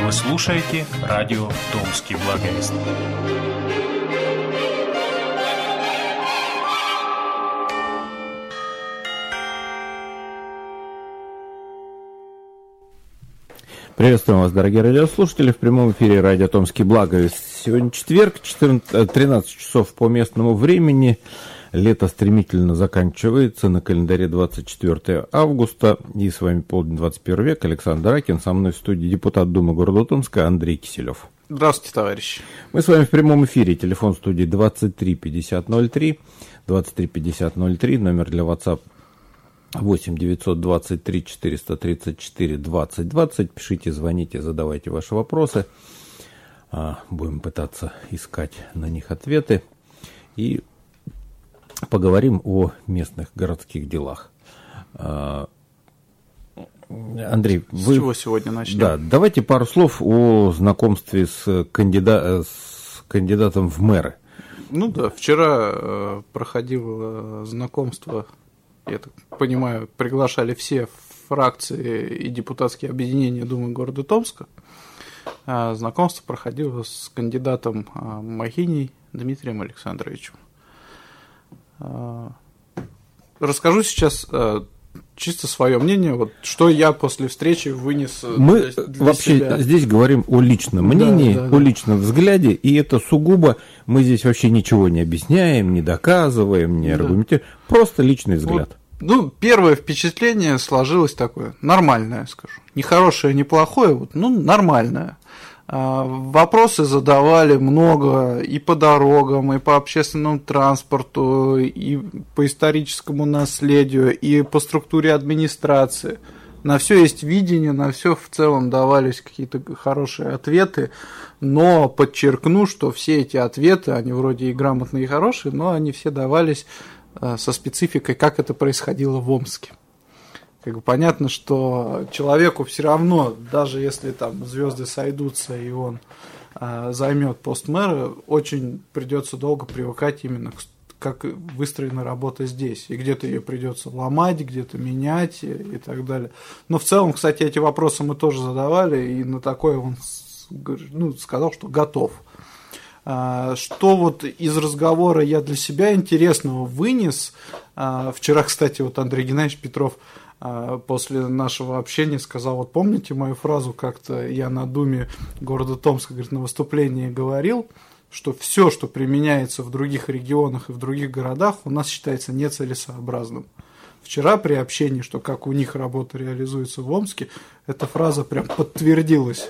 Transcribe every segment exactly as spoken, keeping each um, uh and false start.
Вы слушаете радио «Томский благовест». Приветствуем вас, дорогие радиослушатели, в прямом эфире радио «Томский благовест». Сегодня четверг, четырнадцать, тринадцать часов по местному времени. Лето стремительно заканчивается, на календаре двадцать четвёртое августа. И с вами «Полдень двадцать первый век», Александр Ракин. Со мной в студии депутат Думы города Томска Андрей Киселев. Здравствуйте, товарищи. Мы с вами в прямом эфире. Телефон студии двадцать три пятьдесят ноль три, двадцать три пятьдесят ноль три, номер для WhatsApp восемь девятьсот двадцать три четыреста тридцать четыре двадцать двадцать. Пишите, звоните, задавайте ваши вопросы. Будем пытаться искать на них ответы. И поговорим о местных городских делах. Андрей, с вы... чего сегодня начнем? Да, давайте пару слов о знакомстве с, кандида... с кандидатом в мэры. Ну да, вчера э, проходило знакомство, я так понимаю, приглашали все фракции и депутатские объединения Думы города Томска. А знакомство проходило с кандидатом э, Махиней Дмитрием Александровичем. Э, расскажу сейчас э, чисто свое мнение, вот что я после встречи вынес. Мы для, для вообще себя. Здесь говорим о личном мнении, да, да, о да. личном взгляде, и это сугубо, мы здесь вообще ничего не объясняем, не доказываем, не да. аргументируем, просто личный взгляд. Вот. Ну, первое впечатление сложилось такое, нормальное, скажу. Не хорошее, не плохое, вот, ну, нормальное. Вопросы задавали много и по дорогам, и по общественному транспорту, и по историческому наследию, и по структуре администрации. На все есть видение, на все в целом давались какие-то хорошие ответы, но подчеркну, что все эти ответы, они вроде и грамотные, и хорошие, но они все давались со спецификой, как это происходило в Омске. Как бы понятно, что человеку все равно, даже если там звезды сойдутся и он а, займет пост мэра, очень придется долго привыкать именно к как выстроена работа здесь. И где-то ее придется ломать, где-то менять и, и так далее. Но в целом, кстати, эти вопросы мы тоже задавали, и на такое он ну, сказал, что готов. А, что вот из разговора я для себя интересного вынес. А, вчера, кстати, вот Андрей Геннадьевич Петров после нашего общения сказал, вот помните мою фразу, как-то я на Думе города Томска, говорит, на выступлении говорил, что все, что применяется в других регионах и в других городах, у нас считается нецелесообразным. Вчера при общении, что как у них работа реализуется в Омске, эта фраза прям подтвердилась.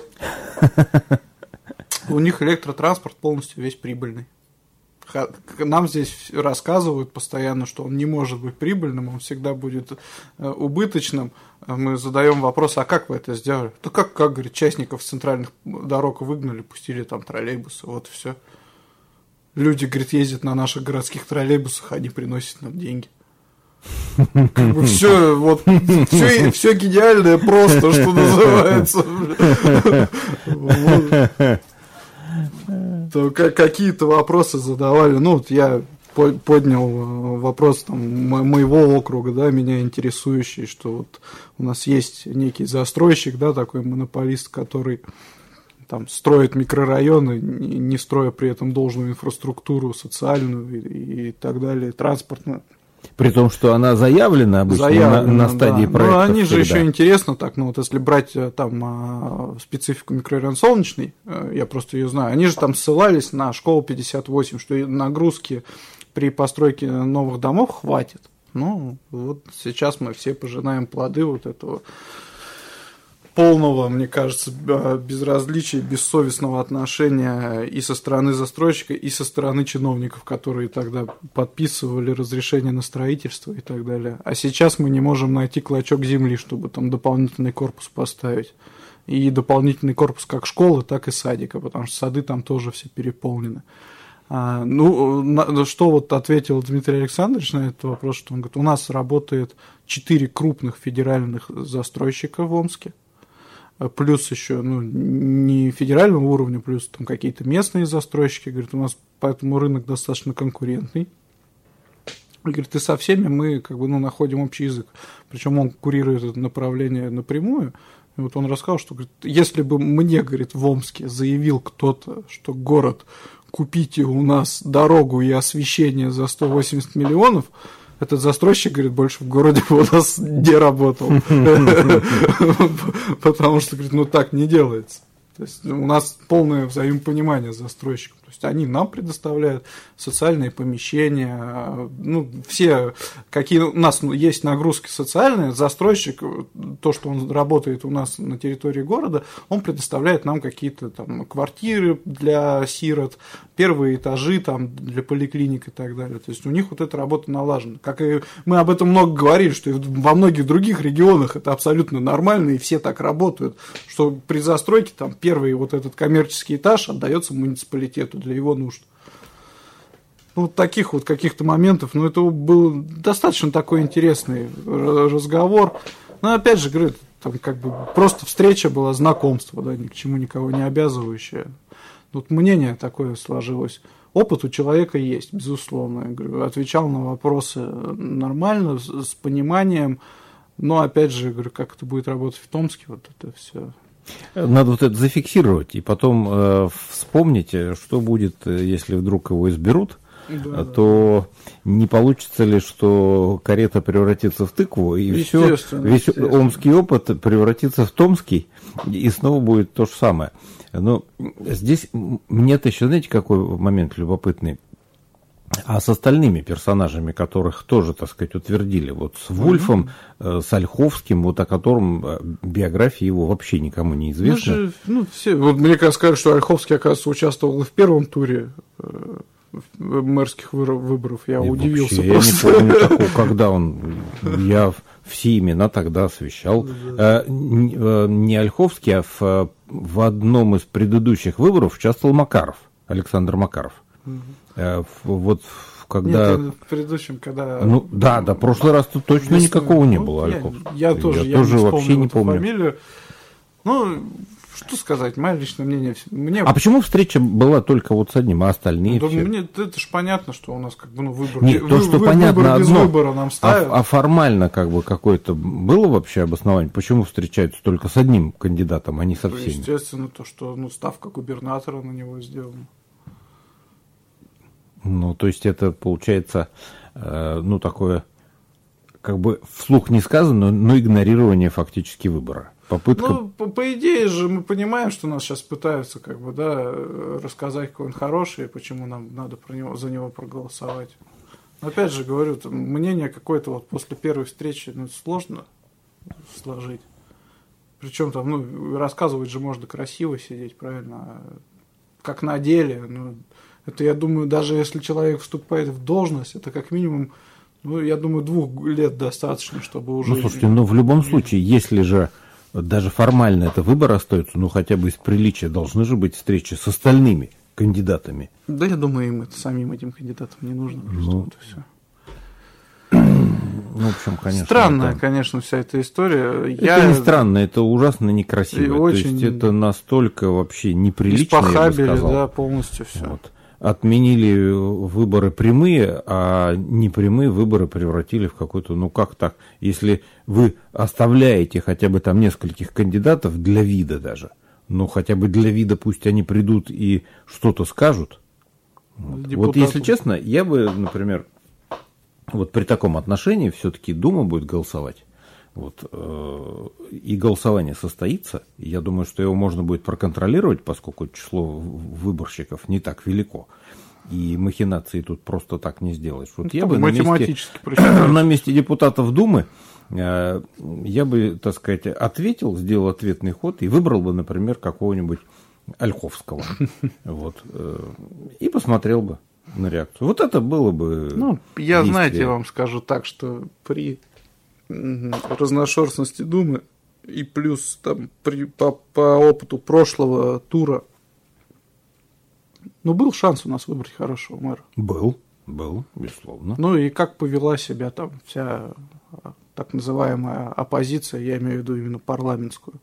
У них электротранспорт полностью весь прибыльный. Нам здесь рассказывают постоянно, что он не может быть прибыльным, он всегда будет убыточным. Мы задаем вопрос, а как вы это сделали? Да как, как, говорит, частников с центральных дорог выгнали, пустили там троллейбусы, вот и все. Люди, говорит, ездят на наших городских троллейбусах, они приносят нам деньги. Как бы все, вот, все, все гениальное просто, что называется. То какие-то вопросы задавали. Ну, вот я поднял вопрос там, моего округа, да, меня интересующий, что вот у нас есть некий застройщик, да, такой монополист, который там строит микрорайоны, не строя при этом должную инфраструктуру социальную и, и так далее, транспортную. При том, что она заявлена обычно заявлена, на, на стадии да. проекта. Но они всегда. же еще интересно так, ну вот если брать там специфику микрорайона Солнечный, я просто ее знаю, они же там ссылались на школу пятьдесят восемь, что нагрузки при постройке новых домов хватит. Ну вот сейчас мы все пожинаем плоды вот этого полного, мне кажется, безразличия, бессовестного отношения и со стороны застройщика, и со стороны чиновников, которые тогда подписывали разрешение на строительство и так далее. А сейчас мы не можем найти клочок земли, чтобы там дополнительный корпус поставить. И дополнительный корпус как школы, так и садика, потому что сады там тоже все переполнены. А, ну, на, что вот ответил Дмитрий Александрович на этот вопрос, что он говорит, у нас работает четыре крупных федеральных застройщика в Омске. Плюс еще, ну, не федерального уровня, плюс там какие-то местные застройщики. Говорит, у нас поэтому рынок достаточно конкурентный. Говорит, и со всеми мы как бы, ну, находим общий язык. Причем он курирует это направление напрямую. И вот он рассказал, что, говорит, если бы мне, говорит, в Омске заявил кто-то, что город, купите у нас дорогу и освещение за сто восемьдесят миллионов, этот застройщик, говорит, больше в городе у нас не работал. Потому что, говорит, ну так не делается. То есть у нас полное взаимопонимание с застройщиком. То есть они нам предоставляют социальные помещения, ну, все, какие у нас есть нагрузки социальные, застройщик, то, что он работает у нас на территории города, он предоставляет нам какие-то там квартиры для сирот, первые этажи там для поликлиник и так далее. То есть у них вот эта работа налажена. Как и мы об этом много говорили, что во многих других регионах это абсолютно нормально, и все так работают, что при застройке там первый вот этот коммерческий этаж отдается муниципалитету для его нужд. Ну, вот таких вот каких-то моментов, ну, это был достаточно такой интересный разговор. Но опять же, говорю, там как бы просто встреча была, знакомство, да, ни к чему никого не обязывающее. Вот мнение такое сложилось. Опыт у человека есть, безусловно. Я говорю, отвечал на вопросы нормально, с, с пониманием. Но опять же, говорю, как это будет работать в Томске, вот это все. Надо вот это зафиксировать и потом э, вспомнить, что будет, если вдруг его изберут, да, то да. Не получится ли, что карета превратится в тыкву, и все, весь омский опыт превратится в томский, и снова будет то же самое. Но здесь мне-то еще, знаете, какой момент любопытный? А с остальными персонажами, которых тоже, так сказать, утвердили, вот с Вульфом, mm-hmm. с Ольховским, вот о котором биография его вообще никому не известна. Ну, же, ну, все, вот мне кажется, сказали, что Ольховский, оказывается, участвовал в первом туре мэрских выборов. Я и удивился вообще, просто. Я не помню такого, когда он, я все имена тогда освещал. Да. Не Ольховский, а в, в одном из предыдущих выборов участвовал Макаров, Александр Макаров. Mm-hmm. Вот когда... Нет, в предыдущем, когда... Ну, да, да, в прошлый раз тут точно Весной. Никакого не было, Ольховского. Я, я тоже, я, я тоже не вообще не помню. Фамилию. Ну, что сказать, мое личное мнение... Мне... А почему встреча была только вот с одним, а остальные да, все? Мне, это же понятно, что у нас как бы ну, выбор... Нет, вы, то, что вы, понятно выбор без одно, выбора нам ставят. А, а формально как бы какое-то было вообще обоснование? Почему встречаются только с одним кандидатом, а не со всеми? Естественно, то, что ну, ставка губернатора на него сделана. Ну, то есть это получается, э, ну, такое, как бы вслух не сказано, но игнорирование фактически выбора. Попытка... Ну, по, по идее же мы понимаем, что нас сейчас пытаются, как бы, да, рассказать, какой он хороший, и почему нам надо про него, за него проголосовать. Но опять же говорю, там, мнение какое-то вот после первой встречи, ну, сложно сложить. Причем там, ну, рассказывать же можно красиво сидеть, правильно? А как на деле, ну... Это, я думаю, даже если человек вступает в должность, это как минимум, ну, я думаю, двух лет достаточно, чтобы уже... Ну, слушайте, ну, в любом случае, если же даже формально это выбор остается, ну, хотя бы из приличия должны же быть встречи с остальными кандидатами. Да, я думаю, им это, самим этим кандидатам не нужно. Ну, вот и все. Ну, в общем, конечно. Странная, это... конечно, вся эта история. Это я... не странно, это ужасно некрасиво. Очень... То есть это настолько вообще неприлично, испохабили, я бы сказал. да, полностью все. Вот. Отменили выборы прямые, а непрямые выборы превратили в какой-то, ну как так, если вы оставляете хотя бы там нескольких кандидатов для вида даже, ну хотя бы для вида пусть они придут и что-то скажут. Вот, вот если честно, я бы, например, вот при таком отношении все-таки Дума будет голосовать. Вот, э, и голосование состоится. Я думаю, что его можно будет проконтролировать, поскольку число выборщиков не так велико. И махинации тут просто так не сделаешь. Вот ну, я бы на месте, на месте депутатов Думы, э, я бы, так сказать, ответил, сделал ответный ход и выбрал бы, например, какого-нибудь Ольховского. Вот, э, и посмотрел бы на реакцию. Вот это было бы... Ну, я, действие. Знаете, вам скажу так, что при... разношерстности Думы и плюс там при, по, по опыту прошлого тура, ну, был шанс у нас выбрать хорошего мэра. Был, был, безусловно. Ну, и как повела себя там вся так называемая оппозиция, я имею в виду именно парламентскую.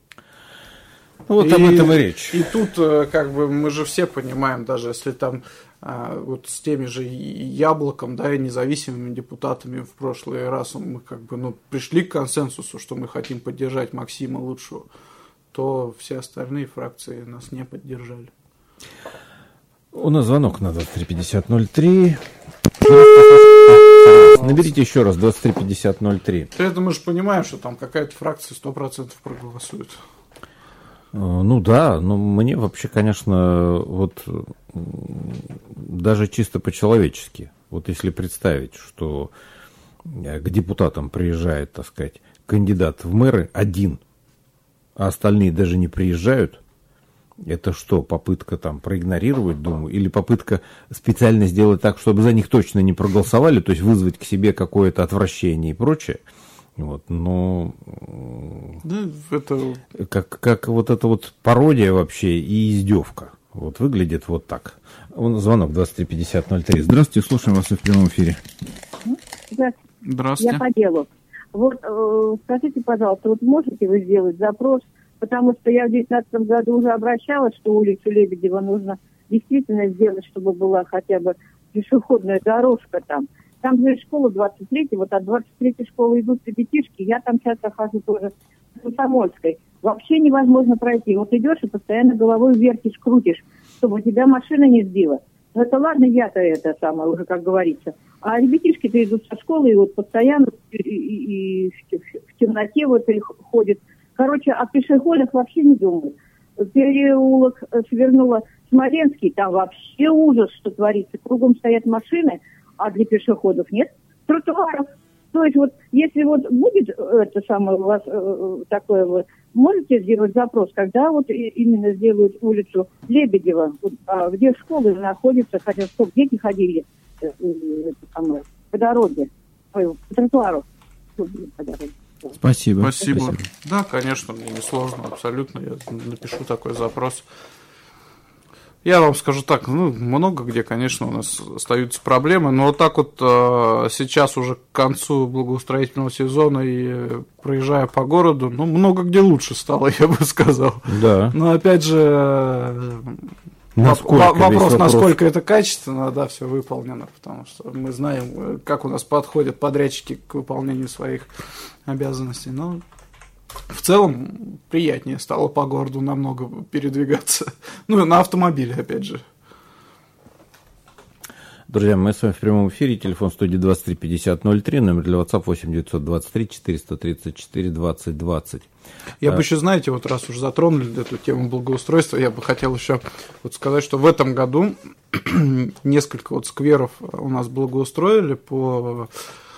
Вот и, об этом и речь. И тут, как бы, мы же все понимаем, даже если там вот с теми же Яблоком, да, и независимыми депутатами в прошлый раз мы как бы, ну, пришли к консенсусу, что мы хотим поддержать Максима Лучшего, то все остальные фракции нас не поддержали. У нас звонок на двадцать три пятьдесят ноль три. Наберите еще раз двадцать три пятьдесят ноль три. При этом мы же понимаем, что там какая-то фракция сто процентов проголосует. Ну да, но мне вообще, конечно, вот даже чисто по-человечески, вот если представить, что к депутатам приезжает, так сказать, кандидат в мэры один, а остальные даже не приезжают, это что, попытка там проигнорировать, думаю, или попытка специально сделать так, чтобы за них точно не проголосовали, то есть вызвать к себе какое-то отвращение и прочее. Вот, но да, это... как, как вот эта вот пародия вообще и издевка. Вот выглядит вот так. Звонок двадцать три пятьдесят ноль три. Здравствуйте, слушаем вас в прямом эфире. Здравствуйте. Здравствуйте. Я по делу. Вот э, скажите, пожалуйста, вот можете вы сделать запрос, потому что я в две тысячи девятнадцатом году уже обращалась, что улицу Лебедева нужно действительно сделать, чтобы была хотя бы пешеходная дорожка там. Там же школа двадцать третья, вот от двадцать третьей школы идут ребятишки, я там часто хожу тоже в Комсомольской. Вообще невозможно пройти. Вот идешь и постоянно головой вертишь, крутишь, чтобы тебя машина не сбила. Ну это ладно, я-то это самое уже, как говорится. А ребятишки-то идут со школы и вот постоянно и, и, и в темноте вот их ходят. Короче, о пешеходах вообще не думают. Переулок свернула Смоленский, там вообще ужас, что творится. Кругом стоят машины, а для пешеходов нет тротуаров. То есть вот, если вот будет это самое у вас э, такое вот, можете сделать запрос, когда вот именно сделают улицу Лебедева, вот, а где школы находятся, хотя чтобы дети ходили э, э, это самое, по дороге, по, по тротуару. По дороге. Спасибо. Спасибо. Спасибо. Да, конечно, мне не сложно, абсолютно. Я напишу такой запрос. Я вам скажу так, ну, много где, конечно, у нас остаются проблемы, но вот так вот э, сейчас уже к концу благоустроительного сезона и проезжая по городу, ну, много где лучше стало, я бы сказал. Да. Но опять же, насколько, вопрос, вопрос, насколько это качественно, да, все выполнено, потому что мы знаем, как у нас подходят подрядчики к выполнению своих обязанностей, но... В целом приятнее стало по городу намного передвигаться. Ну, на автомобиле, опять же. Друзья, мы с вами в прямом эфире. Телефон студии двадцать три пятьдесят ноль три. Номер для WhatsApp восемь девятьсот двадцать три четыреста тридцать четыре двадцать двадцать. Я а... бы еще, знаете, вот раз уж затронули эту тему благоустройства, я бы хотел еще вот сказать, что в этом году несколько вот скверов у нас благоустроили по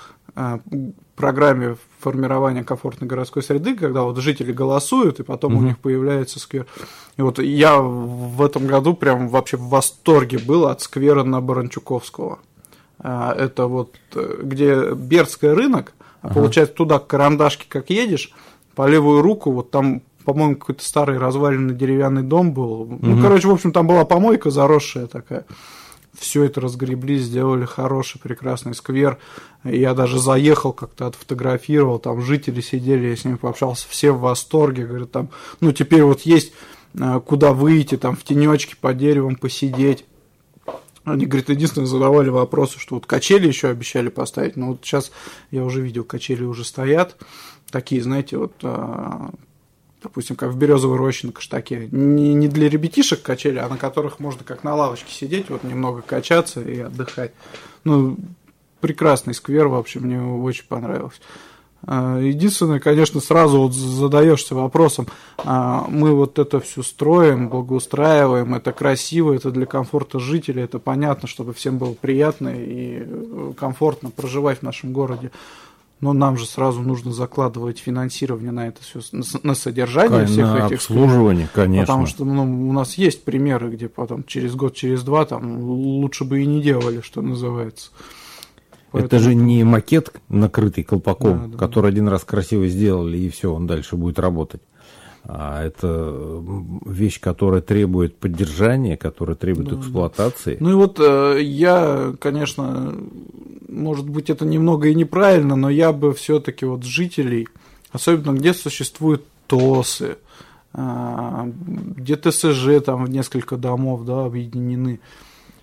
программе формирования комфортной городской среды, когда вот жители голосуют, и потом угу. у них появляется сквер. И вот я в этом году прям вообще в восторге был от сквера на Баранчуковского. Это вот где Бердский рынок, ага. получается, туда к Карандашке как едешь, по левую руку, вот там, по-моему, какой-то старый разваленный деревянный дом был. Угу. Ну, короче, в общем, там была помойка заросшая такая. Все это разгребли, сделали хороший, прекрасный сквер. Я даже заехал, как-то отфотографировал, там жители сидели, я с ними пообщался, все в восторге, говорят, там, ну, теперь вот есть куда выйти, там, в тенечке под деревом посидеть. Они, говорит, единственное, задавали вопросы, что вот качели еще обещали поставить, но вот сейчас я уже видел, качели уже стоят, такие, знаете, вот... допустим, как в Березовой роще на Каштаке, не, не для ребятишек качели, а на которых можно как на лавочке сидеть, вот немного качаться и отдыхать. Ну, прекрасный сквер, вообще, мне очень понравилось. Единственное, конечно, сразу вот задаешься вопросом, мы вот это все строим, благоустраиваем, это красиво, это для комфорта жителей, это понятно, чтобы всем было приятно и комфортно проживать в нашем городе. Но нам же сразу нужно закладывать финансирование на это все, на содержание всех на этих обслуживание, скверов, конечно. Потому что ну, у нас есть примеры, где потом через год, через два там лучше бы и не делали, что называется. Поэтому... Это же не макет, накрытый колпаком, да, да, который да. один раз красиво сделали, и все, он дальше будет работать. А это вещь, которая требует поддержания, которая требует да, эксплуатации. Да. Ну и вот я, конечно, может быть, это немного и неправильно, но я бы все-таки вот жителей, особенно где существуют ТОСы, где ТСЖ там в несколько домов, да, объединены,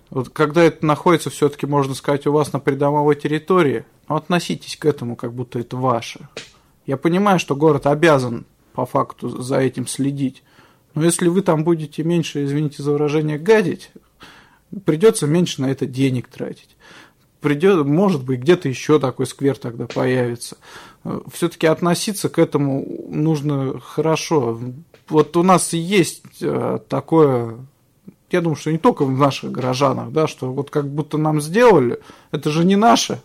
Вот когда это находится, все-таки можно сказать, у вас на придомовой территории, ну, относитесь к этому, как будто это ваше. Я понимаю, что город обязан по факту за этим следить, но если вы там будете меньше, извините за выражение, гадить, придется меньше на это денег тратить. Придет, может быть, где-то еще такой сквер тогда появится. Все-таки относиться к этому нужно хорошо. Вот у нас есть такое, я думаю, что не только в наших горожанах, да, что вот как будто нам сделали, это же не наше.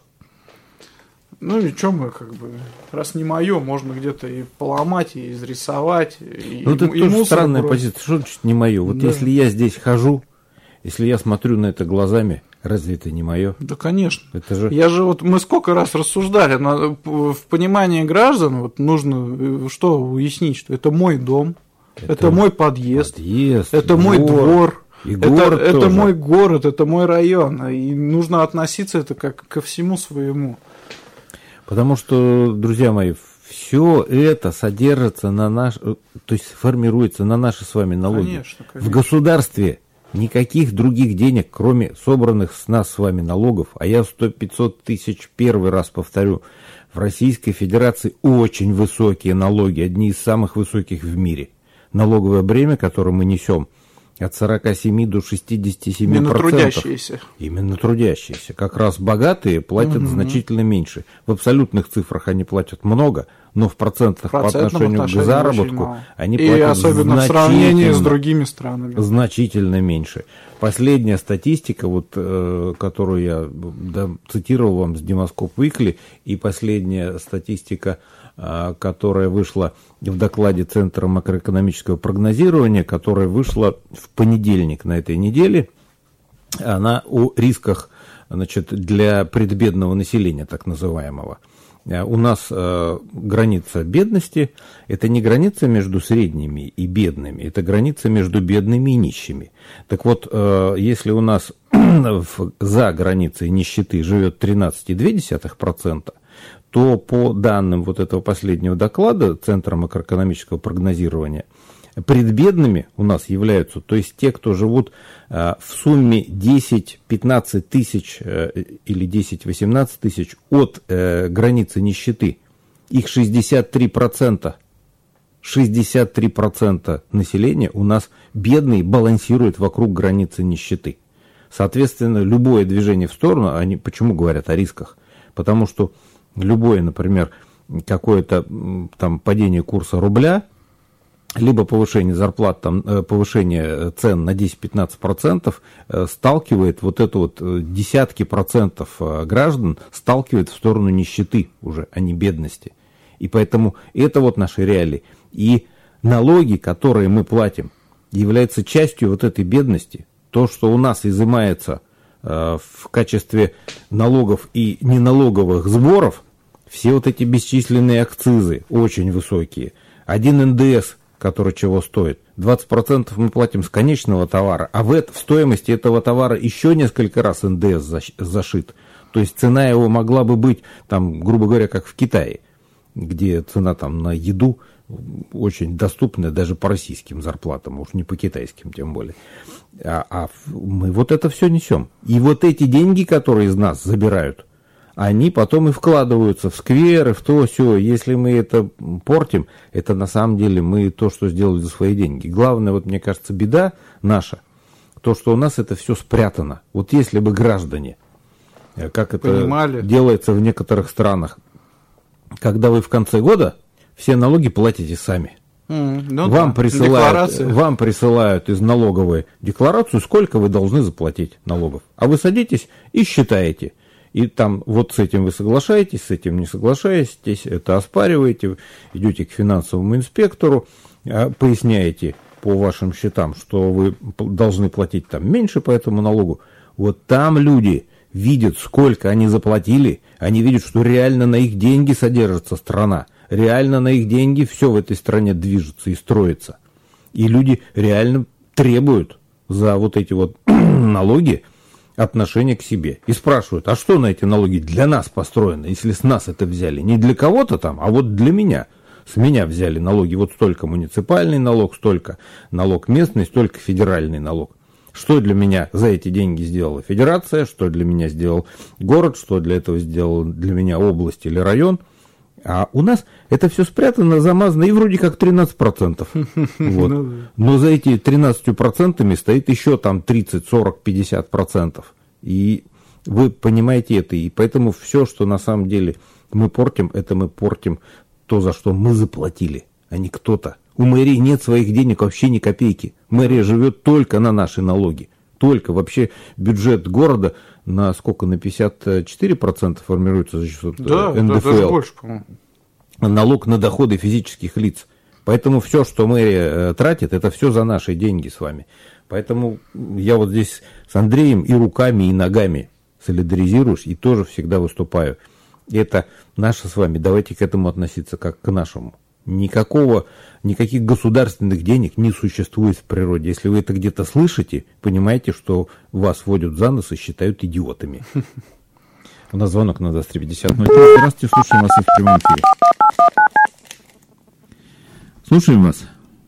Ну и что мы, как бы, раз не мое, можно где-то и поломать, и изрисовать, и, ну, это и тоже мусор странная бросить. позиция, что значит не мое? Вот да. Если я здесь хожу, если я смотрю на это глазами, разве это не мое? Да, конечно. Это же... Я же вот, мы сколько раз рассуждали, на, в понимании граждан вот нужно что уяснить, что это мой дом, это, это мой подъезд, подъезд это мой двор, и это, город это мой город, это мой район, и нужно относиться это как ко всему своему. Потому что, друзья мои, все это содержится на наш, то есть формируется на наши с вами налоги. Конечно, конечно. В государстве никаких других денег, кроме собранных с нас с вами налогов, а я сто-пятьсот тысяч первый раз повторю, в Российской Федерации очень высокие налоги, одни из самых высоких в мире. Налоговое бремя, которое мы несем, от сорок семь до шестьдесят семь процентов. Именно трудящиеся. Именно трудящиеся. Как раз богатые платят угу. значительно меньше. В абсолютных цифрах они платят много, но в процентах по отношению к заработку они и платят особенно в сравнении с другими странами. Значительно меньше. Последняя статистика, вот, э, которую я да, цитировал вам с Демоскоп Уикли, и последняя статистика, э, которая вышла в докладе Центра макроэкономического прогнозирования, которая вышла в понедельник на этой неделе, она о рисках, значит, для предбедного населения, так называемого. У нас э, граница бедности – это не граница между средними и бедными, это граница между бедными и нищими. Так вот, э, если у нас за границей нищеты живет тринадцать целых две десятых процента, то по данным вот этого последнего доклада Центра макроэкономического прогнозирования, предбедными у нас являются, то есть те, кто живут э, в сумме десять-пятнадцать тысяч э, или десять-восемнадцать тысяч от э, границы нищеты, их шестьдесят три процента. шестьдесят три процента населения у нас бедные балансируют вокруг границы нищеты. Соответственно, любое движение в сторону, они почему говорят о рисках? Потому что любое, например, какое-то там падение курса рубля, либо повышение зарплат, там, повышение цен на десять-пятнадцать процентов сталкивает вот это вот десятки процентов граждан, сталкивает в сторону нищеты уже, а не бедности. И поэтому это вот наши реалии. И налоги, которые мы платим, являются частью вот этой бедности. То, что у нас изымается в качестве налогов и неналоговых сборов, все вот эти бесчисленные акцизы, очень высокие, один эн дэ эс, который чего стоит. двадцать процентов мы платим с конечного товара, а в, это, в стоимости этого товара еще несколько раз эн дэ эс зашит. То есть цена его могла бы быть, там, грубо говоря, как в Китае, где цена там, на еду очень доступная даже по российским зарплатам, уж не по китайским тем более. А, а мы вот это все несем. И вот эти деньги, которые из нас забирают, они потом и вкладываются в скверы, в то, все. Если мы это портим, это на самом деле мы то, что сделали за свои деньги. Главное, вот мне кажется, беда наша, то, что у нас это все спрятано. Вот если бы граждане, как это понимали, делается в некоторых странах, когда вы в конце года все налоги платите сами. Mm, ну вам, да, присылают, вам присылают из налоговой декларацию, сколько вы должны заплатить налогов. А вы садитесь и считаете. И там вот с этим вы соглашаетесь, с этим не соглашаетесь, это оспариваете, идете к финансовому инспектору, поясняете по вашим счетам, что вы должны платить там меньше по этому налогу. Вот там люди видят, сколько они заплатили, они видят, что реально на их деньги содержится страна, реально на их деньги все в этой стране движется и строится. И люди реально требуют за вот эти вот налоги отношение к себе. И спрашивают, а что на эти налоги для нас построено, если с нас это взяли? Не для кого-то там, а вот для меня. С меня взяли налоги, вот столько муниципальный налог, столько налог местный, столько федеральный налог. Что для меня за эти деньги сделала федерация, что для меня сделал город, что для этого сделал для меня область или район. А у нас это все спрятано, замазано, и вроде как тринадцать процентов. Вот. Но за эти тринадцать процентов стоит еще там тридцать, сорок, пятьдесят процентов. И вы понимаете это. И поэтому все, что на самом деле мы портим, это мы портим то, за что мы заплатили, а не кто-то. У мэрии нет своих денег вообще ни копейки. Мэрия живет только на наши налоги. Только вообще бюджет города на сколько? На пятьдесят четыре процента формируется за счет да, эн дэ эф эл. Да, даже больше, по-моему. Налог на доходы физических лиц. Поэтому все, что мэрия тратит, это все за наши деньги с вами. Поэтому я вот здесь с Андреем и руками, и ногами солидаризируюсь, и тоже всегда выступаю. Это наше с вами. Давайте к этому относиться как к нашему. Никакого, никаких государственных денег не существует в природе. Если вы это где-то слышите, понимаете, что вас водят за нос и считают идиотами. У нас звонок на двадцать три пятьдесят ноль три. Здравствуйте, слушаем вас в прямом эфире. Слушаем вас.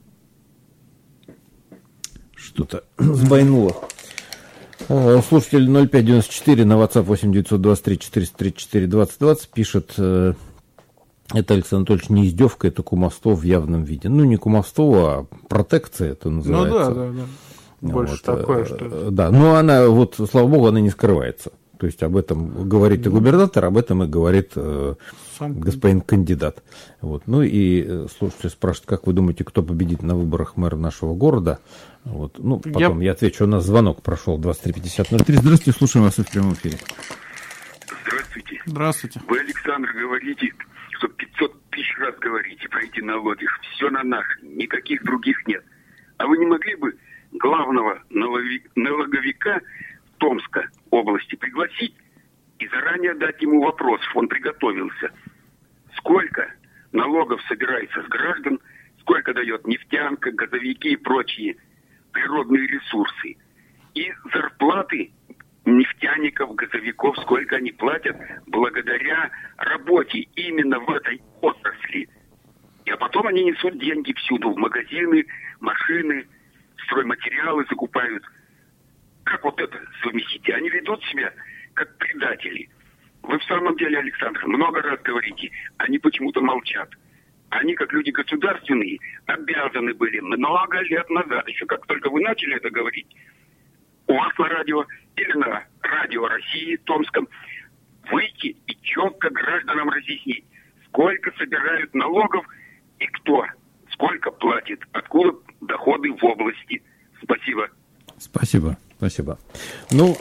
Что-то сбойнуло. Слушатель ноль пять девяносто четыре на WhatsApp восемь девятьсот двадцать три четыреста тридцать четыре двадцать двадцать пишет: это, Александр Анатольевич, не издевка, это кумовство в явном виде. Ну, не кумовство, а протекция это называется. Ну, да, да, да. Больше вот, такое, что... Да, но она, вот, слава богу, она не скрывается. То есть об этом говорит и губернатор, об этом и говорит э, господин кандидат. Вот. Ну и слушайте, спрашивают, как вы думаете, кто победит на выборах мэра нашего города? Вот. Ну, потом я... я отвечу, у нас звонок прошел двадцать три пятьдесят ноль три. Здравствуйте, слушаем вас в прямом эфире. Здравствуйте. Здравствуйте. Вы, Александр, говорите, что пятьсот тысяч раз говорите про эти налоги. Все на наши, никаких других нет. А вы не могли бы главного налоговика Томска области пригласить и заранее дать ему вопрос, чтобы он приготовился. Сколько налогов собирается с граждан, сколько дает нефтянка, газовики и прочие природные ресурсы. И зарплаты нефтяников, газовиков, сколько они платят благодаря работе именно в этой отрасли. И а потом они несут деньги всюду, в магазины, машины, стройматериалы закупают. Как вот это совместить? Они ведут себя как предатели. Вы в самом деле, Александр, много раз говорите, они почему-то молчат. Они, как люди государственные, обязаны были много лет назад, еще как только вы начали это говорить, у вас на радио или на радио России Томском, выйти и четко гражданам разъяснить, сколько собирают налогов и кто, сколько платит, откуда доходы в области. Спасибо. Спасибо. Спасибо. Ну,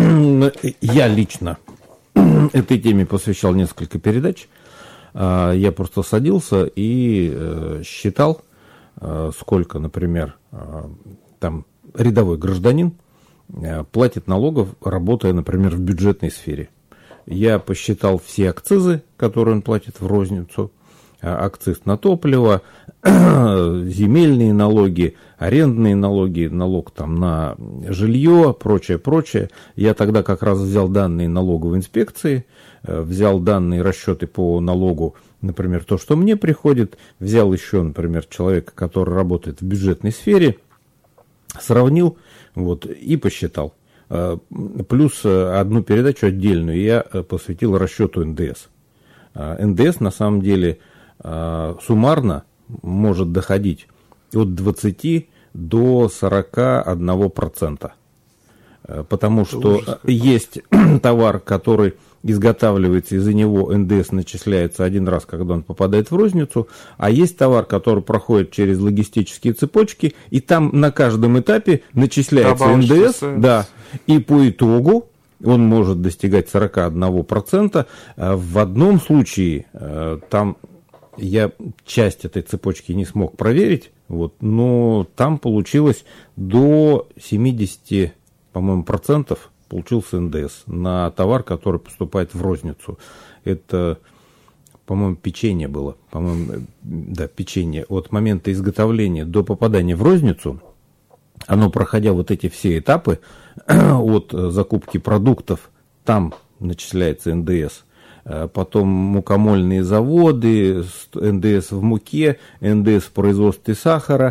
я лично этой теме посвящал несколько передач. Я просто садился и считал, сколько, например, там рядовой гражданин платит налогов, работая, например, в бюджетной сфере. Я посчитал все акцизы, которые он платит в розницу, акциз на топливо, земельные налоги, арендные налоги, налог там на жилье, прочее, прочее. Я тогда как раз взял данные налоговой инспекции, взял данные расчеты по налогу, например, то, что мне приходит, взял еще, например, человека, который работает в бюджетной сфере, сравнил вот, и посчитал. Плюс одну передачу отдельную я посвятил расчету эн дэ эс. эн дэ эс на самом деле суммарно может доходить от двадцати до сорока одного процента. Потому что есть товар, который изготавливается, и за него эн дэ эс начисляется один раз, когда он попадает в розницу, а есть товар, который проходит через логистические цепочки, и там на каждом этапе начисляется эн дэ эс, да, и по итогу он может достигать сорок один процент. В одном случае там я часть этой цепочки не смог проверить, вот, но там получилось до семидесяти, по-моему, процентов получился эн дэ эс на товар, который поступает в розницу. Это, по-моему, печенье было. По-моему, да, печенье. От момента изготовления до попадания в розницу, оно, проходя вот эти все этапы от закупки продуктов, там начисляется эн дэ эс. Потом мукомольные заводы, эн дэ эс в муке, эн дэ эс в производстве сахара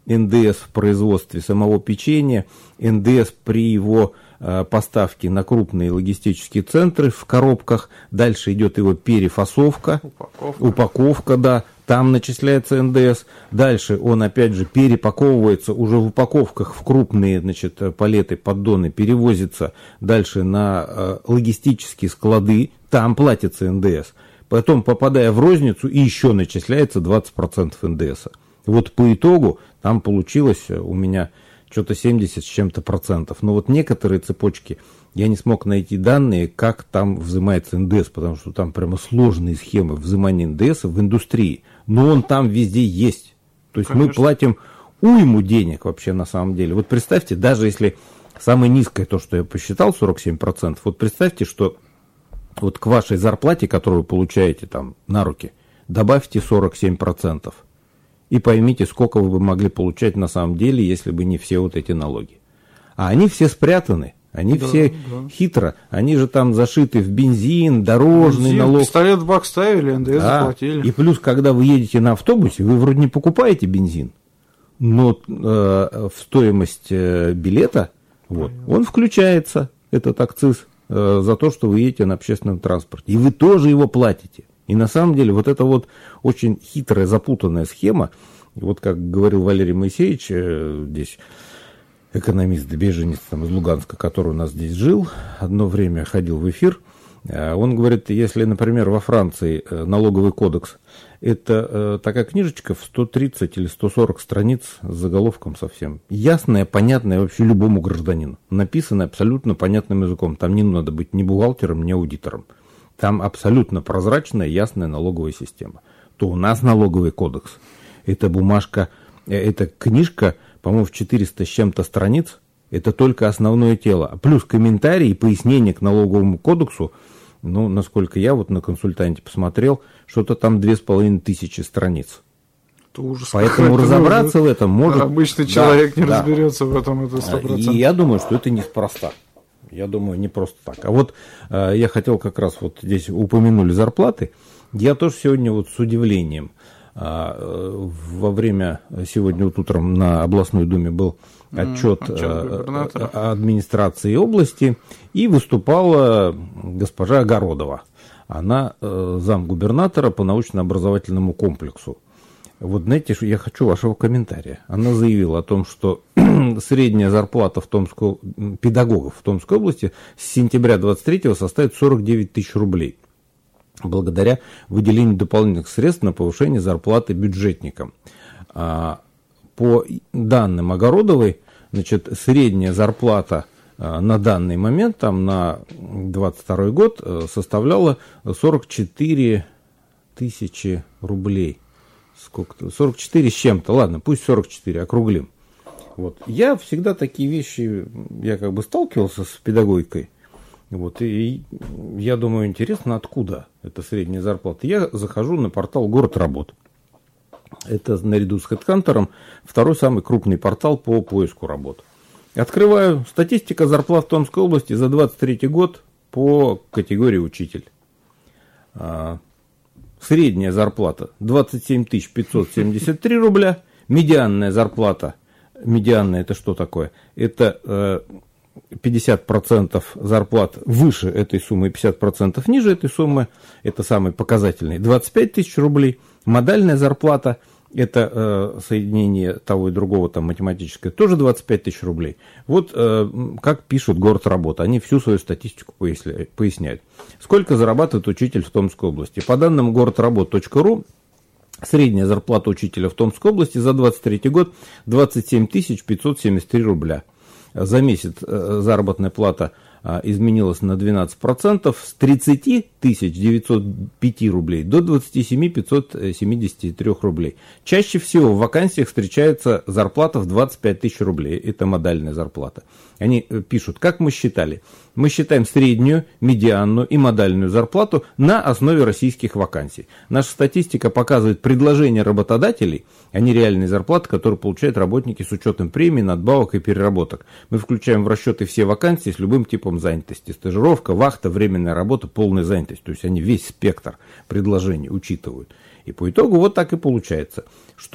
эн дэ эс в производстве самого печенья, эн дэ эс при его э, поставке на крупные логистические центры в коробках, дальше идет его перефасовка, Упаковка. упаковка, да, там начисляется эн дэ эс, дальше он опять же перепаковывается уже в упаковках в крупные, значит, палеты, поддоны, перевозится дальше на э, логистические склады, там платится эн дэ эс. Потом, попадая в розницу, и еще начисляется двадцать процентов эн дэ эс. Вот по итогу там получилось у меня что-то семьдесят с чем-то процентов. Но вот некоторые цепочки я не смог найти данные, как там взимается эн дэ эс, потому что там прямо сложные схемы взимания эн дэ эс в индустрии. Но он там везде есть. То есть Конечно. Мы платим уйму денег вообще на самом деле. Вот представьте, даже если самое низкое, то, что я посчитал, сорок семь процентов, вот представьте, что вот к вашей зарплате, которую вы получаете там на руки, добавьте сорок семь процентов. И поймите, сколько вы бы могли получать на самом деле, если бы не все вот эти налоги. А они все спрятаны, они да, все да. хитро, они же там зашиты в бензин, дорожный бензин, налог. Пистолет в бак ставили, эн дэ эс да. заплатили. И плюс, когда вы едете на автобусе, вы вроде не покупаете бензин, но э, в стоимость э, билета вот, он включается, этот акциз, за то, что вы едете на общественном транспорте. И вы тоже его платите. И на самом деле вот это вот очень хитрая, запутанная схема, вот как говорил Валерий Моисеевич, здесь экономист, беженец там, из Луганска, который у нас здесь жил, одно время ходил в эфир, он говорит, если, например, во Франции налоговый кодекс, это такая книжечка в сто тридцать или сто сорок страниц с заголовком совсем. Ясная, понятная вообще любому гражданину. Написанная абсолютно понятным языком. Там не надо быть ни бухгалтером, ни аудитором. Там абсолютно прозрачная, ясная налоговая система. То у нас налоговый кодекс. Это бумажка, это книжка, по-моему, в четыреста с чем-то страниц. Это только основное тело. Плюс комментарии и пояснения к налоговому кодексу. Ну, насколько я вот на консультанте посмотрел, что-то там две с половиной тысячи страниц. Это ужас. Поэтому разобраться в этом может... Обычный человек да, не да. разберется в этом, это сто процентов. И я думаю, что это неспроста. Я думаю, не просто так. А вот э, я хотел как раз, вот здесь упомянули зарплаты. Я тоже сегодня вот с удивлением э, во время, сегодня вот утром на областной думе был отчет, отчет э, администрации области, и выступала госпожа Огородова. Она э, замгубернатора по научно-образовательному комплексу. Вот знаете, я хочу вашего комментария. Она заявила о том, что средняя зарплата в Томской, педагогов в Томской области с сентября двадцать третьего составит сорок девять тысяч рублей. Благодаря выделению дополнительных средств на повышение зарплаты бюджетникам. По данным Огородовой, значит, средняя зарплата на данный момент, там, на двадцать второй год, составляла сорок четыре тысячи рублей. Сколько-то? сорок четыре с чем-то. Ладно, пусть сорок четыре, округлим. Вот. Я всегда такие вещи, я как бы сталкивался с педагогикой. Вот, и я думаю, интересно, откуда эта средняя зарплата. Я захожу на портал «Город работ». Это наряду с HeadHunter второй самый крупный портал по поиску работ. Открываю статистика зарплат в Томской области за двадцать третий год по категории учитель. Средняя зарплата двадцать семь тысяч пятьсот семьдесят три рубля. Медианная зарплата, медианная это что такое? Это пятьдесят процентов зарплат выше этой суммы и пятьдесят процентов ниже этой суммы. Это самый показательный. двадцать пять тысяч рублей. Модальная зарплата, это э, соединение того и другого, там математическое, тоже двадцать пять тысяч рублей. Вот э, как пишут Город работ, они всю свою статистику поясняют. Сколько зарабатывает учитель в Томской области? По данным город работ точка ру, средняя зарплата учителя в Томской области за двадцать третий год двадцать семь тысяч пятьсот семьдесят три рубля. За месяц э, заработная плата э, изменилась на двенадцать процентов с тридцать тысяч девятьсот пять рублей до двадцать семь тысяч пятьсот семьдесят три рублей. Чаще всего в вакансиях встречается зарплата в двадцать пять тысяч рублей. Это модальная зарплата. Они пишут, как мы считали. Мы считаем среднюю, медианную и модальную зарплату на основе российских вакансий. Наша статистика показывает предложения работодателей, а не реальные зарплаты, которые получают работники с учетом премий, надбавок и переработок. Мы включаем в расчеты все вакансии с любым типом занятости. Стажировка, вахта, временная работа, полная занятость. То есть они весь спектр предложений учитывают. И по итогу вот так и получается, что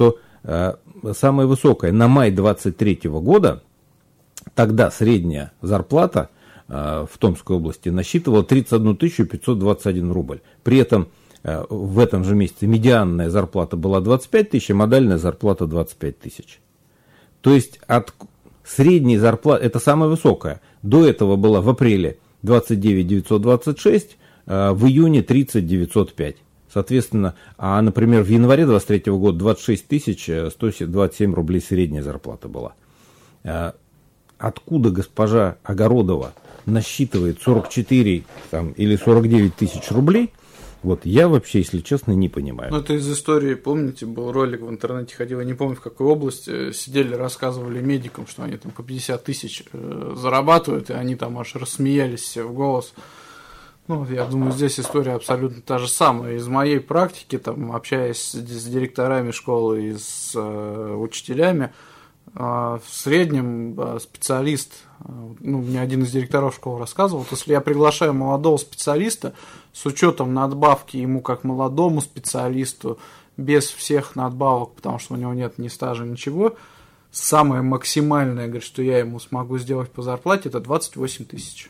самая высокая на май двадцать третьего года, тогда средняя зарплата в Томской области насчитывала тридцать одну тысячу пятьсот двадцать один рубль. При этом в этом же месяце медианная зарплата была двадцать пять тысяч, а модальная зарплата двадцать пять тысяч. То есть от средней зарплаты, это самая высокая, до этого была в апреле двадцать девять тысяч девятьсот двадцать шесть, в июне тридцать тысяч девятьсот пять. Соответственно, а, например, в январе двадцать третьего года двадцать шесть тысяч сто двадцать семь рублей средняя зарплата была. Откуда госпожа Огородова насчитывает сорок четыре там, или сорок девять тысяч рублей, вот я вообще, если честно, не понимаю. Ну, это из истории, помните, был ролик в интернете, ходил, я не помню, в какой области, сидели, рассказывали медикам, что они там по пятьдесят тысяч зарабатывают, и они там аж рассмеялись все в голос. Ну, я думаю, здесь история абсолютно та же самая. Из моей практики, там, общаясь с, с директорами школы и с э, учителями, э, в среднем э, специалист, э, ну, мне один из директоров школы рассказывал, если я приглашаю молодого специалиста, с учетом надбавки ему как молодому специалисту, без всех надбавок, потому что у него нет ни стажа, ничего, самое максимальное, говорит, что я ему смогу сделать по зарплате, это двадцать восемь тысяч.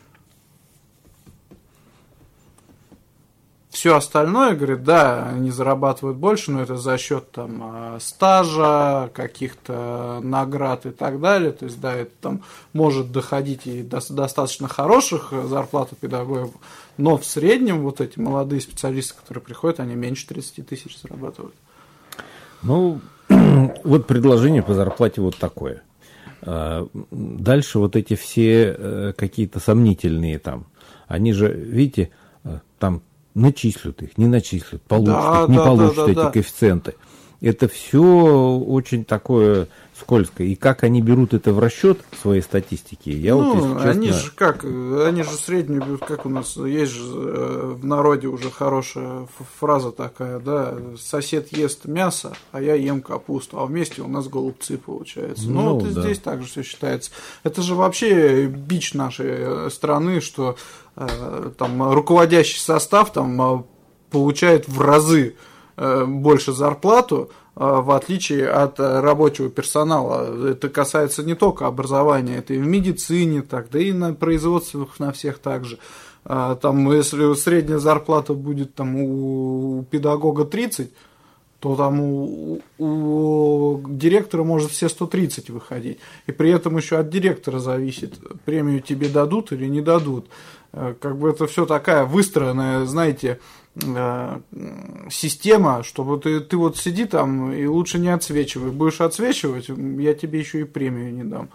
Все остальное, говорит, да, они зарабатывают больше, но это за счет там стажа, каких-то наград и так далее. То есть, да, это там может доходить и до достаточно хороших зарплат у педагогов, но в среднем вот эти молодые специалисты, которые приходят, они меньше тридцать тысяч зарабатывают. Ну, вот предложение по зарплате вот такое. Дальше вот эти все какие-то сомнительные там, они же, видите, там начислят их, не начислят, получат да, их, не да, получат да, да, эти да. коэффициенты. Это все очень такое скользкое. И как они берут это в расчет в своей статистике, я ну, вот, если честно... они же как, они же среднюю берут, как у нас есть же в народе уже хорошая фраза такая, да, сосед ест мясо, а я ем капусту, а вместе у нас голубцы получается. Ну, ну вот да. И здесь также все считается. Это же вообще бич нашей страны, что э, там руководящий состав там получает в разы больше зарплату, в отличие от рабочего персонала. Это касается не только образования, это и в медицине, так, да и на производствах на всех также. Там, если средняя зарплата будет там, у педагога тридцать, то там у, у директора может все сто тридцать выходить. И при этом еще от директора зависит, премию тебе дадут или не дадут. Как бы это все такая выстроенная, знаете, система, чтобы ты, ты вот сиди там и лучше не отсвечивай. Будешь отсвечивать, я тебе еще и премию не дам.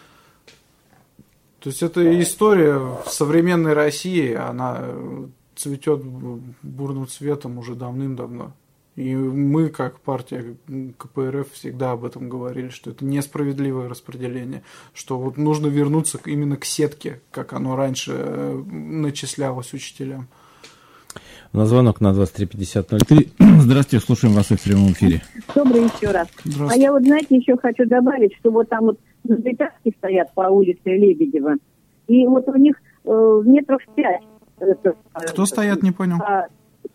То есть это история в современной России, она цветет бурным цветом уже давным-давно. И мы, как партия ка пэ эр эф, всегда об этом говорили, что это несправедливое распределение, что вот нужно вернуться именно к сетке, как оно раньше начислялось учителям. На звонок на двадцать три пятьдесят ноль три. Здравствуйте, слушаем вас в прямом эфире. Добрый еще раз. А я вот, знаете, еще хочу добавить, что вот там вот двухэтажки стоят по улице Лебедева, и вот у них э, метров пять. Это, Кто стоят, не понял? А,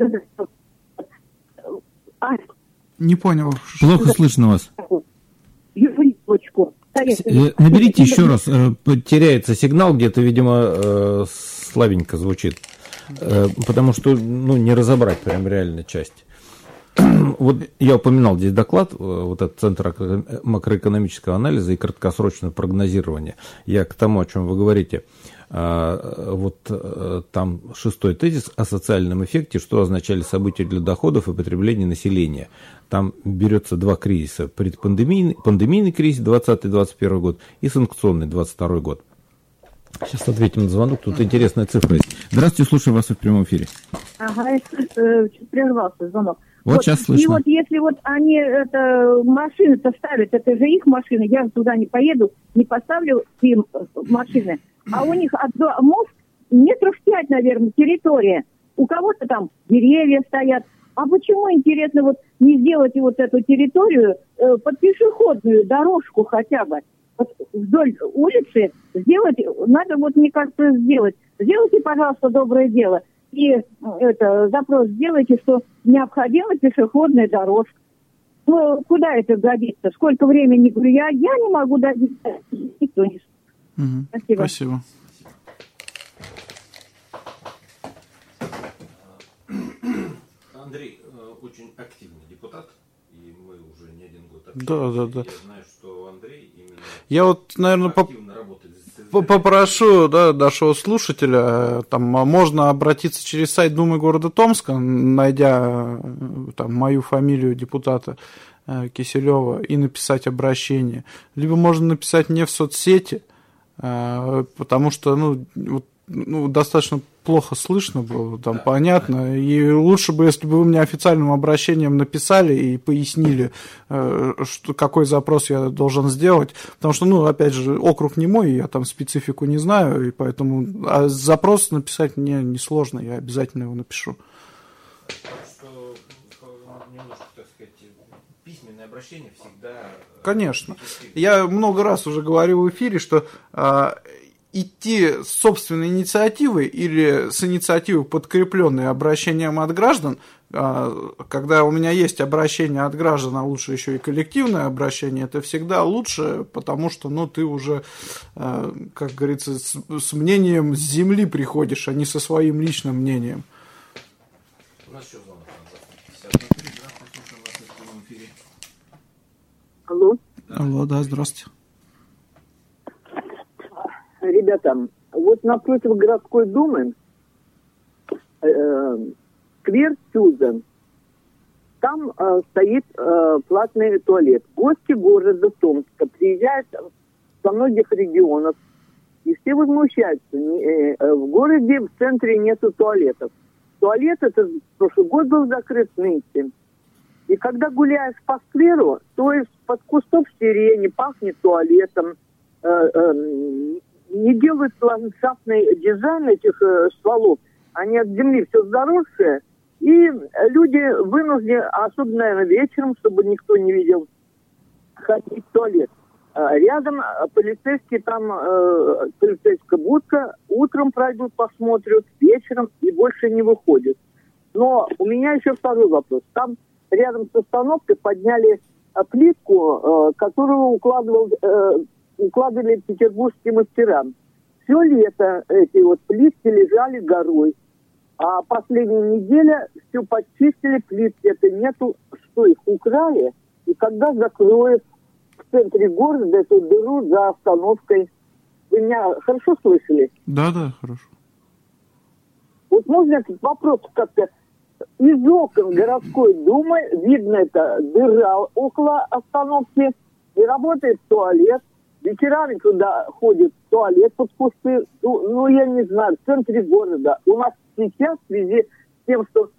а, не понял. Плохо слышно вас. Юрочку. Наберите еще раз. Теряется сигнал, где-то, видимо, слабенько звучит. Потому что, ну, не разобрать прям реально часть. Вот я упоминал здесь доклад, вот этот Центр макроэкономического анализа и краткосрочного прогнозирования. Я к тому, о чем вы говорите. Вот там шестой тезис о социальном эффекте, что означали события для доходов и потребления населения. Там берется два кризиса: предпандемийный, пандемийный кризис двадцатый двадцать первый год и санкционный двадцать второй год. Сейчас ответим на звонок, тут интересная цифра есть. Здравствуйте, слушаю вас в прямом эфире. Ага, э, прервался звонок. Вот, вот сейчас слышно. И вот если вот они это, машины-то ставят, это же их машины, я туда не поеду, не поставлю им машины, а у них от мост метров пять, наверное, территория. У кого-то там деревья стоят. А почему, интересно, вот не сделать вот эту территорию э, под пешеходную дорожку хотя бы? Вот вдоль улицы сделать, надо вот, мне кажется, сделать. Сделайте, пожалуйста, доброе дело. И это, запрос сделайте, что необходима пешеходная дорожка. Ну, куда это годится? Сколько времени, говорю, я, я не могу добиться, никто не... Угу. Спасибо. Спасибо. Андрей э, очень активный депутат, и мы уже не один год общаемся. Да, да, да. Я знаю, что Андрей именно я вот, наверное, активно поп... работает. Попрошу, да, нашего слушателя, там можно обратиться через сайт Думы города Томска, найдя там мою фамилию депутата Киселева, и написать обращение. Либо можно написать мне в соцсети, потому что, ну, вот, ну, достаточно плохо слышно было, там, да, понятно, да. И лучше бы, если бы вы мне официальным обращением написали и пояснили, что, какой запрос я должен сделать, потому что, ну, опять же, округ не мой, я там специфику не знаю, и поэтому а запрос написать мне несложно, я обязательно его напишу. Что, немножко, так сказать, письменное обращение всегда... Конечно. Я много раз уже говорил в эфире, что... идти с собственной инициативой или с инициативой, подкрепленной обращением от граждан, когда у меня есть обращение от граждан, а лучше еще и коллективное обращение, это всегда лучше, потому что, ну, ты уже, как говорится, с, с мнением с земли приходишь, а не со своим личным мнением. У нас еще звонок. Алло. Алло, да, здравствуйте. Ребята, вот напротив городской думы э, сквер Сюзан, там э, стоит э, платный туалет. Гости города Томска приезжают со многих регионов, и все возмущаются. Э, э, в городе в центре нету туалетов. Туалет этот в прошлый год был закрыт нынче. И когда гуляешь по скверу, то из-под кустов сирени пахнет туалетом, э, э, не делают ландшафтный дизайн этих э, стволов. Они от земли все заросшие. И люди вынуждены, особенно, наверное, вечером, чтобы никто не видел, ходить в туалет. А рядом полицейские, там э, полицейская будка, утром пройдут, посмотрят, вечером и больше не выходят. Но у меня еще второй вопрос. Там рядом с остановкой подняли э, плитку, э, которую укладывал... Э, укладывали петербургские мастера. Все лето эти вот плитки лежали горой. А последняя неделя все почистили, плитки это нету. Что, их украли? И когда закроют в центре города эту дыру за остановкой? Вы меня хорошо слышали? Да, да, хорошо. Вот можно этот вопрос как-то... Из окон городской думы видно это дыра около остановки, и работает туалет. Вечерами туда ходит в туалет под кусты, ну, ну, я не знаю, в центре города. У нас сейчас в связи с тем, что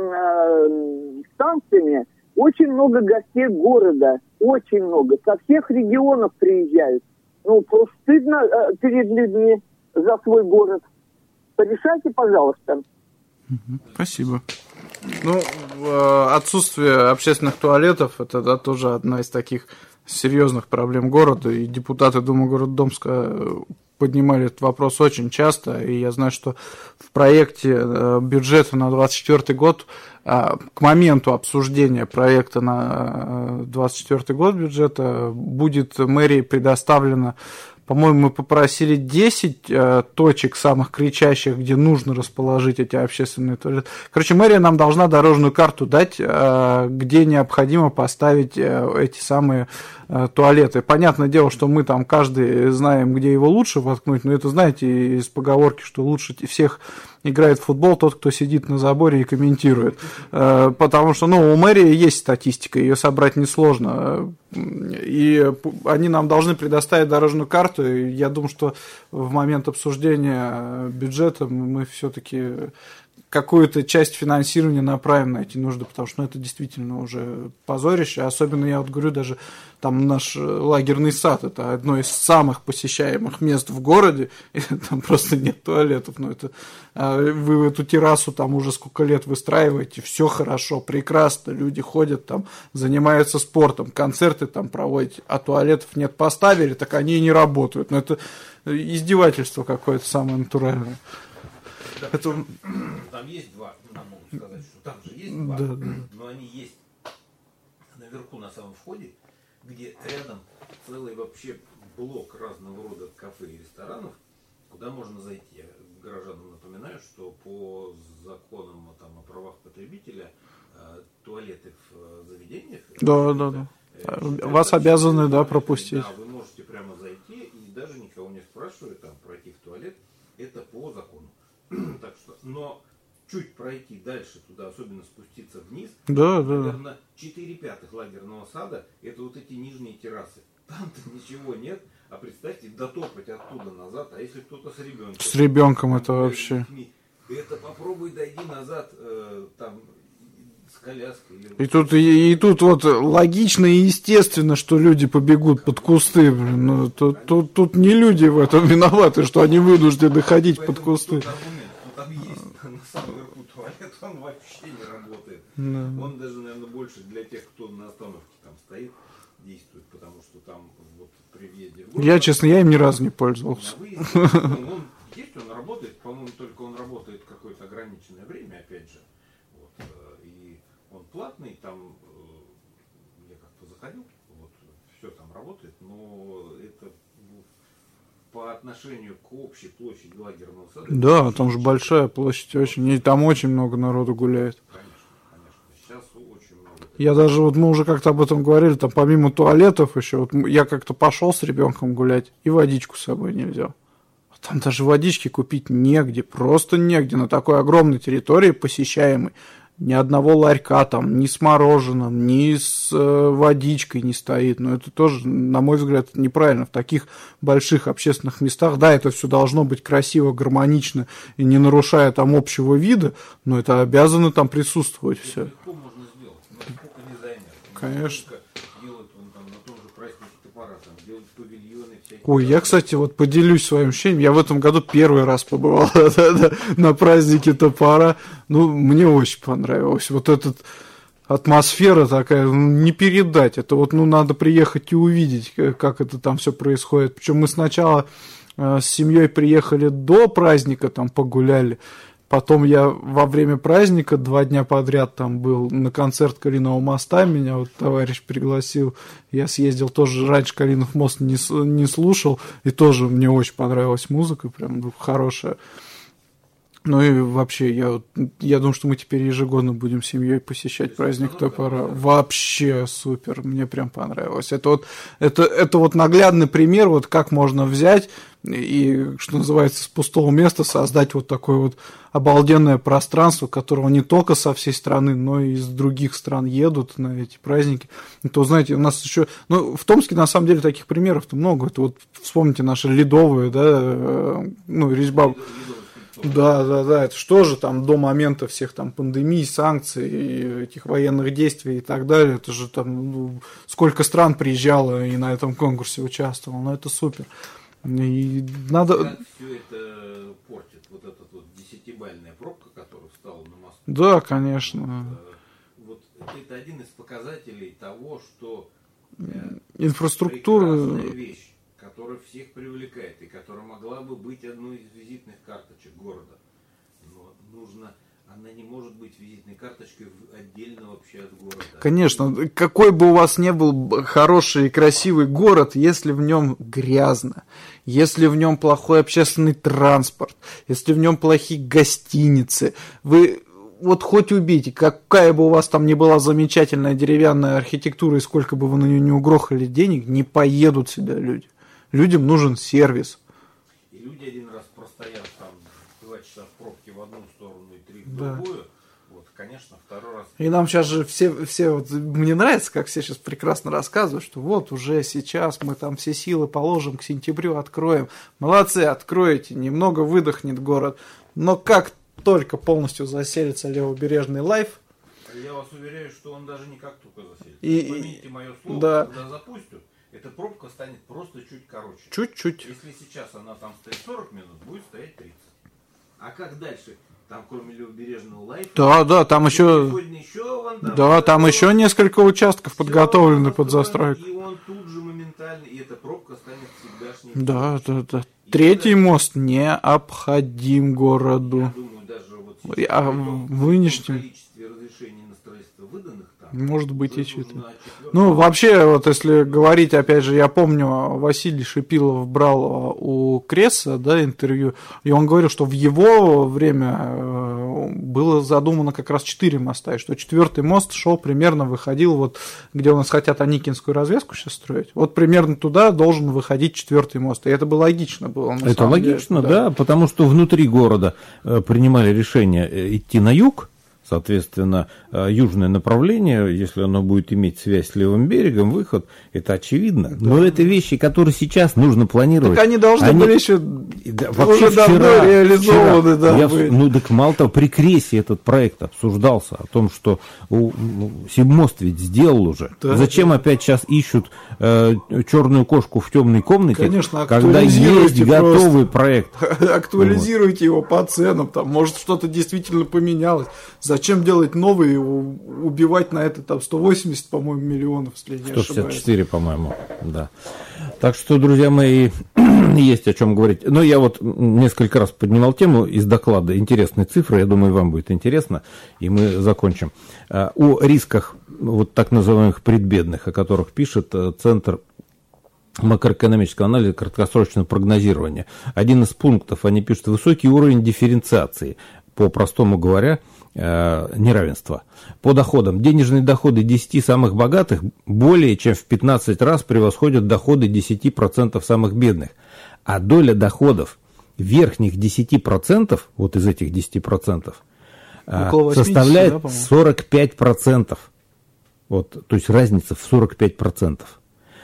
э, станциями очень много гостей города, очень много. Со всех регионов приезжают. Ну, просто стыдно э, перед людьми за свой город. Порешайте, пожалуйста. Спасибо. Ну, отсутствие общественных туалетов, это, да, тоже одна из таких серьезных проблем города, и депутаты Думы города Томска поднимали этот вопрос очень часто, и я знаю, что в проекте бюджета на двадцать четвёртый год, к моменту обсуждения проекта на двадцать четвёртый год бюджета, будет мэрии предоставлено, по-моему, мы попросили десять э, точек самых кричащих, где нужно расположить эти общественные туалеты. Короче, мэрия нам должна дорожную карту дать, э, где необходимо поставить э, эти самые э, туалеты. Понятное дело, что мы там каждый знаем, где его лучше воткнуть, но это, знаете, из поговорки, что лучше всех играет в футбол тот, кто сидит на заборе и комментирует. Э, потому что, ну, у мэрии есть статистика, ее собрать несложно. И они нам должны предоставить дорожную карту. И я думаю, что в момент обсуждения бюджета мы все-таки какую-то часть финансирования направим на эти нужды, потому что, ну, это действительно уже позорище. Особенно, я вот говорю, даже там наш лагерный сад, это одно из самых посещаемых мест в городе, и там просто нет туалетов. Ну, это, вы эту террасу там уже сколько лет выстраиваете, все хорошо, прекрасно, люди ходят там, занимаются спортом, концерты там проводите, а туалетов нет, поставили, так они и не работают. Но это издевательство какое-то самое натуральное. Да, это... Там есть два, нам могут сказать, что там же есть два, да, да. но они есть на наверху на самом входе, где рядом целый вообще блок разного рода кафе и ресторанов, куда можно зайти. Я горожанам напоминаю, что по законам там, о правах потребителя э, туалеты в заведениях... Да, да, да. Э, Вас обязаны, да, пропустить. Да, вы можете прямо зайти и даже никого не спрашивая, там, пройти в туалет. Это по закону. Так что, но чуть пройти дальше туда, особенно спуститься вниз, да, да, наверное, четыре пятых лагерного сада, это вот эти нижние террасы. Там-то ничего нет, а представьте, дотопать оттуда назад, а если кто-то с ребенком. С ребенком это вообще. Это попробуй дойди назад, э, там, с коляской. Или... И тут, и, и тут вот логично и естественно, что люди побегут под кусты. Блин. Ну, тут, тут, тут не люди в этом виноваты, что они вынуждены ходить под кусты. Тут аргумент, ну, там есть на самом верху туалет, он вообще не работает. Да. Он даже, наверное, больше для тех, кто на остановке там стоит, действует, потому что там вот при въезде в город... Я, честно, я им ни разу не пользовался. На выезде, ну, он есть, он работает, по-моему, только он работает какое-то ограниченное время, опять же. Вот, и он платный, там я как-то заходил, вот, все там работает, но это по отношению к общей площади лагерного сада... Да, там же большая площадь очень, и там очень много народу гуляет. Конечно, конечно. Сейчас очень много. Я даже, вот мы уже как-то об этом говорили, там помимо туалетов еще, вот я как-то пошел с ребенком гулять, и водичку с собой не взял. Там даже водички купить негде, просто негде, на такой огромной территории посещаемой. Ни одного ларька там, ни с мороженым, ни с э, водичкой не стоит. Но это тоже, на мой взгляд, неправильно. В таких больших общественных местах, да, это все должно быть красиво, гармонично и не нарушая там общего вида, но это обязано там присутствовать все. Легко можно сделать, но сколько не займет. Конечно. Делают он там на том же празднике топора, там делают павильоны всякие. Ой, я, кстати, вот поделюсь своим ощущением. Я в этом году первый раз побывал на празднике топора. Ну, мне очень понравилось. Вот эта атмосфера такая, ну, не передать. Это вот, ну, надо приехать и увидеть, как это там все происходит. Причем мы сначала э, с семьей приехали до праздника, там погуляли. Потом я во время праздника два дня подряд там был на концерт Калинового моста, меня вот товарищ пригласил, я съездил тоже, раньше Калинов мост не, не слушал, и тоже мне очень понравилась музыка, прям ну, хорошая. Ну и вообще, я, я думаю, что мы теперь ежегодно будем с семьей посещать праздник топора. Вообще супер, мне прям понравилось. Это вот, это, это вот наглядный пример, вот как можно взять и, что называется, с пустого места создать вот такое вот обалденное пространство, которого не только со всей страны, но и из других стран едут на эти праздники. И то, знаете, у нас еще... Ну, в Томске, на самом деле, таких примеров-то много. Это вот, вспомните, наши ледовые, да, ну, резьба... Да, да, да, это что же там до момента всех там пандемий, санкций, и этих военных действий и так далее, это же там ну, сколько стран приезжало и на этом конкурсе участвовало, ну это супер. И надо... Как все это портит, вот эта вот десятибальная пробка, которая встала на мосту. Да, конечно. Вот, вот это один из показателей того, что инфраструктура... прекрасная вещь, которая всех привлекает и которая могла бы быть одной из визитных карточек города. Но нужно, она не может быть визитной карточкой отдельно вообще от города. Конечно, какой бы у вас ни был хороший и красивый город, если в нем грязно, если в нем плохой общественный транспорт, если в нем плохие гостиницы, вы... Вот хоть убейте, какая бы у вас там ни была замечательная деревянная архитектура, и сколько бы вы на нее не угрохали денег, не поедут сюда люди. Людям нужен сервис. И люди один раз простоят там два часа в пробке в одну сторону и три в да. другую, вот, конечно, второй раз... И нам сейчас же все, все вот, мне нравится, как все сейчас прекрасно рассказывают, что вот уже сейчас мы там все силы положим, к сентябрю откроем. Молодцы, откроете, немного выдохнет город. Но как только полностью заселится левобережный лайф... Я вас уверяю, что он даже не как только заселится. И, Помните мое слово, да. когда запустят, эта пробка станет просто чуть короче. Чуть-чуть. Если сейчас она там стоит сорок минут, будет стоять тридцать. А как дальше? Там кроме левобережного лайфа... Да, да, там еще... еще вон, там, да, там это, еще несколько участков подготовлены под застройку. И он тут же моментально, и эта пробка станет всегдашней. Да, да, да. И Третий это... мост необходим городу. Я думаю, даже вот сейчас а в нынешнем... количестве разрешений на строительство выданных, там, Может быть, и четыре. Ну, вообще, вот если говорить, опять же, я помню, Василий Шипилов брал у Кресса, да, интервью, и он говорил, что в его время было задумано как раз четыре моста, и что четвертый мост шел примерно, выходил вот, где у нас хотят Аникинскую развязку сейчас строить, вот примерно туда должен выходить четвертый мост, и это бы логично было. Это логично, деле, да. да, потому что внутри города принимали решение идти на юг. Соответственно, южное направление, если оно будет иметь связь с левым берегом, выход, это очевидно. Да. Но это вещи, которые сейчас нужно планировать. Так они должны они... были еще да, вообще уже давно вчера, реализованы. Вчера, да, я, ну так мало того, при Крессе этот проект обсуждался, о том, что у, Сибмост ведь сделал уже. Да, Зачем да. опять сейчас ищут э, черную кошку в темной комнате, Конечно, когда есть готовый проект? Актуализируйте вот. его по ценам, там, может что-то действительно поменялось. Зачем делать новый и убивать на это там сто восемьдесят, по-моему, миллионов, если я не ошибаюсь. сто шестьдесят четыре, по-моему, да. Так что, друзья мои, есть о чем говорить. Но я вот несколько раз поднимал тему из доклада. Интересные цифры, я думаю, вам будет интересно, и мы закончим. О рисках вот так называемых предбедных, о которых пишет Центр макроэкономического анализа, краткосрочного прогнозирования. Один из пунктов, они пишут, высокий уровень дифференциации, по-простому говоря, неравенства. По доходам. Денежные доходы десяти самых богатых более чем в пятнадцать раз превосходят доходы десять процентов самых бедных. А доля доходов верхних десять процентов, вот из этих десяти процентов, составляет да, сорок пять процентов. Вот, то есть разница в сорок пять процентов.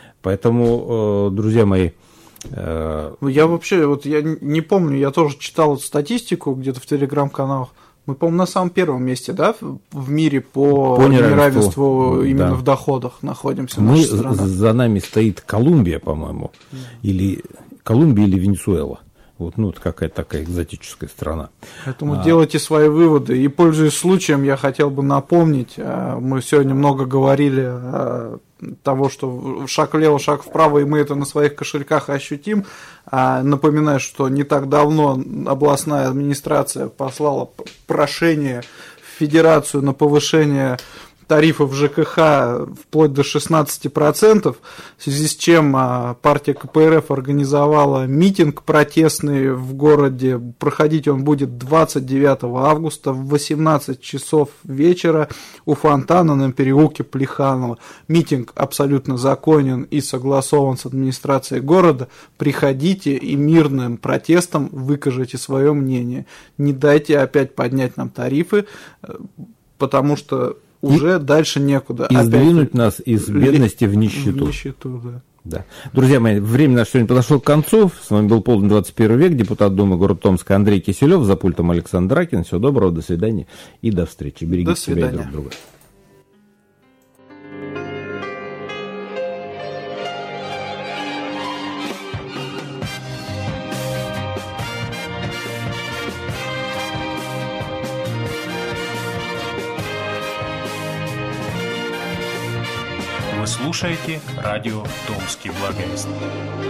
Поэтому, друзья мои, ну, я вообще, вот я не помню, я тоже читал статистику где-то в телеграм-каналах. Мы, по-моему, на самом первом месте, да, в мире по, по неравенству, неравенству именно да. в доходах находимся. Мы, за нами стоит Колумбия, по-моему, mm. или Колумбия или Венесуэла. Вот, ну, это какая-то такая экзотическая страна. Поэтому а... делайте свои выводы. И, пользуясь случаем, я хотел бы напомнить, мы сегодня много говорили о того, что шаг влево, шаг вправо, и мы это на своих кошельках ощутим. Напоминаю, что не так давно областная администрация послала прошение в Федерацию на повышение тарифов ЖКХ вплоть до шестнадцати процентов, в связи с чем партия ка пэ эр эф организовала митинг протестный в городе. Проходить он будет двадцать девятого августа в восемнадцать часов вечера у фонтана на переулке Плеханова. Митинг абсолютно законен и согласован с администрацией города. Приходите и мирным протестом выкажите свое мнение. Не дайте опять поднять нам тарифы, потому что уже и, дальше некуда. И сдвинуть нас из бедности в нищету. В нищету, да. Да. Друзья мои, время наше сегодня подошло к концу. С вами был Полдень двадцать первый век, депутат Думы города Томска Андрей Киселев, за пультом Александр Ракин. Всего доброго, до свидания и до встречи. Берегите себя и друг друга. Вы слушаете радио «Томский благовест».